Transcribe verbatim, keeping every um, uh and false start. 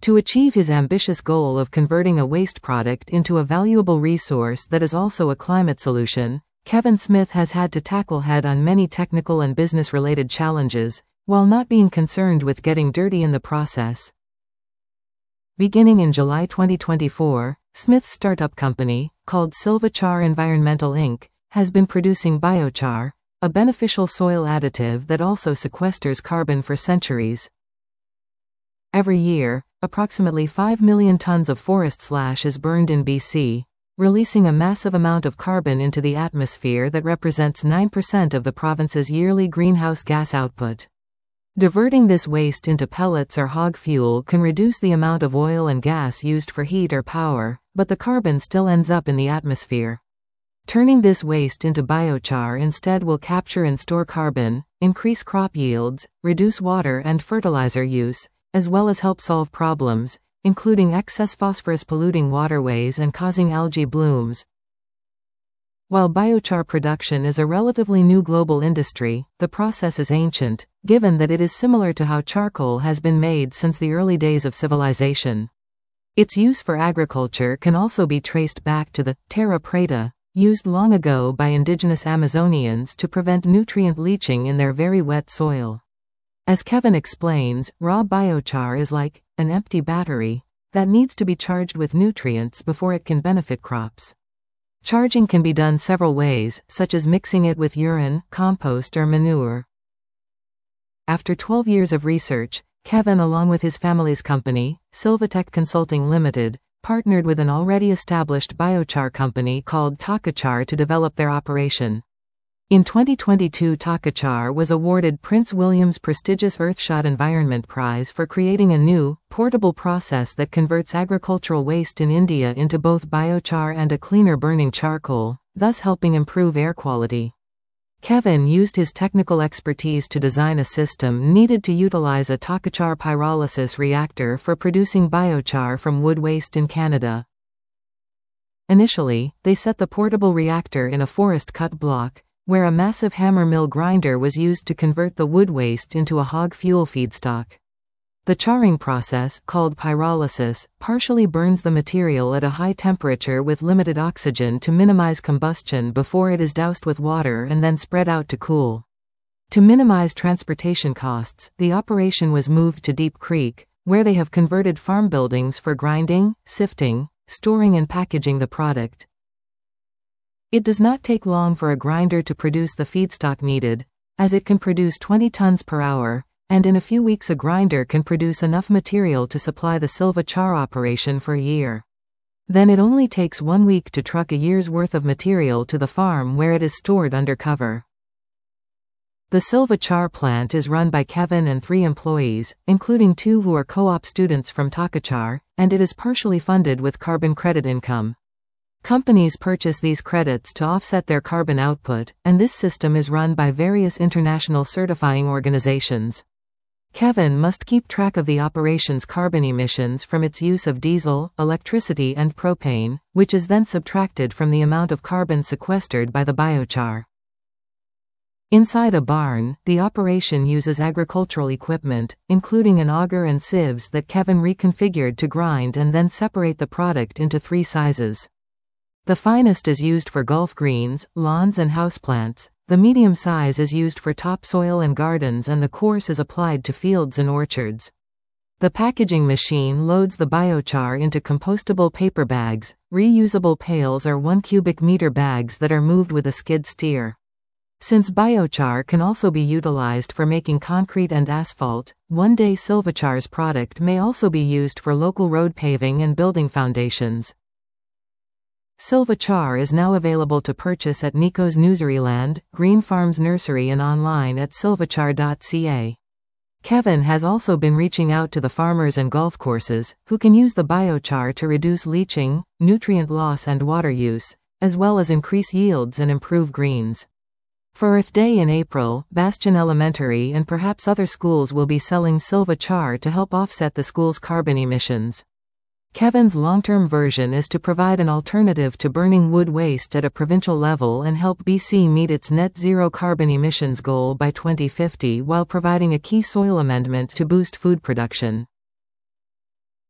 To achieve his ambitious goal of converting a waste product into a valuable resource that is also a climate solution, Kevin Smith has had to tackle head-on many technical and business-related challenges, while not being concerned with getting dirty in the process. Beginning in July twenty twenty-four, Smith's startup company, called Silvachar Environmental Incorporated, has been producing biochar, a beneficial soil additive that also sequesters carbon for centuries. Every year, approximately five million tons of forest slash is burned in B C, releasing a massive amount of carbon into the atmosphere that represents nine percent of the province's yearly greenhouse gas output. Diverting this waste into pellets or hog fuel can reduce the amount of oil and gas used for heat or power, but the carbon still ends up in the atmosphere. Turning this waste into biochar instead will capture and store carbon, increase crop yields, reduce water and fertilizer use, as well as help solve problems, including excess phosphorus polluting waterways and causing algae blooms. While biochar production is a relatively new global industry, the process is ancient, given that it is similar to how charcoal has been made since the early days of civilization. Its use for agriculture can also be traced back to the terra preta, used long ago by indigenous Amazonians to prevent nutrient leaching in their very wet soil. As Kevin explains, raw biochar is like an empty battery that needs to be charged with nutrients before it can benefit crops. Charging can be done several ways, such as mixing it with urine, compost or manure. After twelve years of research, Kevin, along with his family's company, Silvatech Consulting Limited, partnered with an already established biochar company called Takachar to develop their operation. In twenty twenty-two, Takachar was awarded Prince William's prestigious Earthshot Environment Prize for creating a new, portable process that converts agricultural waste in India into both biochar and a cleaner burning charcoal, thus helping improve air quality. Kevin used his technical expertise to design a system needed to utilize a Takachar pyrolysis reactor for producing biochar from wood waste in Canada. Initially, they set the portable reactor in a forest cut block, where a massive hammer mill grinder was used to convert the wood waste into a hog fuel feedstock. The charring process, called pyrolysis, partially burns the material at a high temperature with limited oxygen to minimize combustion before it is doused with water and then spread out to cool. To minimize transportation costs, the operation was moved to Deep Creek, where they have converted farm buildings for grinding, sifting, storing and packaging the product. It does not take long for a grinder to produce the feedstock needed, as it can produce twenty tons per hour, and in a few weeks a grinder can produce enough material to supply the Silvachar operation for a year. Then it only takes one week to truck a year's worth of material to the farm where it is stored under cover. The Silvachar plant is run by Kevin and three employees, including two who are co-op students from Takachar, and it is partially funded with carbon credit income. Companies purchase these credits to offset their carbon output, and this system is run by various international certifying organizations. Kevin must keep track of the operation's carbon emissions from its use of diesel, electricity and propane, which is then subtracted from the amount of carbon sequestered by the biochar. Inside a barn, the operation uses agricultural equipment, including an auger and sieves that Kevin reconfigured to grind and then separate the product into three sizes. The finest is used for Gulf greens, lawns and houseplants, the medium size is used for topsoil and gardens, and the coarse is applied to fields and orchards. The packaging machine loads the biochar into compostable paper bags, reusable pails or one cubic meter bags that are moved with a skid steer. Since biochar can also be utilized for making concrete and asphalt, one day Silvachar's product may also be used for local road paving and building foundations. Silvachar is now available to purchase at Nico's Nurseryland, Green Farms Nursery and online at silvachar dot c a. Kevin has also been reaching out to the farmers and golf courses, who can use the biochar to reduce leaching, nutrient loss and water use, as well as increase yields and improve greens. For Earth Day in April, Bastion Elementary and perhaps other schools will be selling Silvachar to help offset the school's carbon emissions. Kevin's long-term version is to provide an alternative to burning wood waste at a provincial level and help B C meet its net zero carbon emissions goal by twenty fifty while providing a key soil amendment to boost food production.